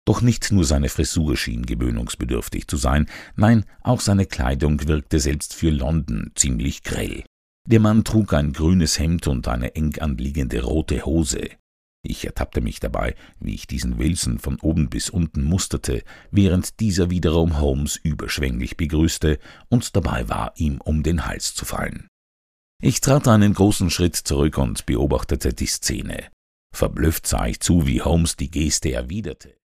Doch nicht nur seine Frisur schien gewöhnungsbedürftig zu sein, nein, auch seine Kleidung wirkte selbst für London ziemlich grell. Der Mann trug ein grünes Hemd und eine eng anliegende rote Hose. Ich ertappte mich dabei, wie ich diesen Wilson von oben bis unten musterte, während dieser wiederum Holmes überschwänglich begrüßte und dabei war, ihm um den Hals zu fallen. Ich trat einen großen Schritt zurück und beobachtete die Szene. Verblüfft sah ich zu, wie Holmes die Geste erwiderte.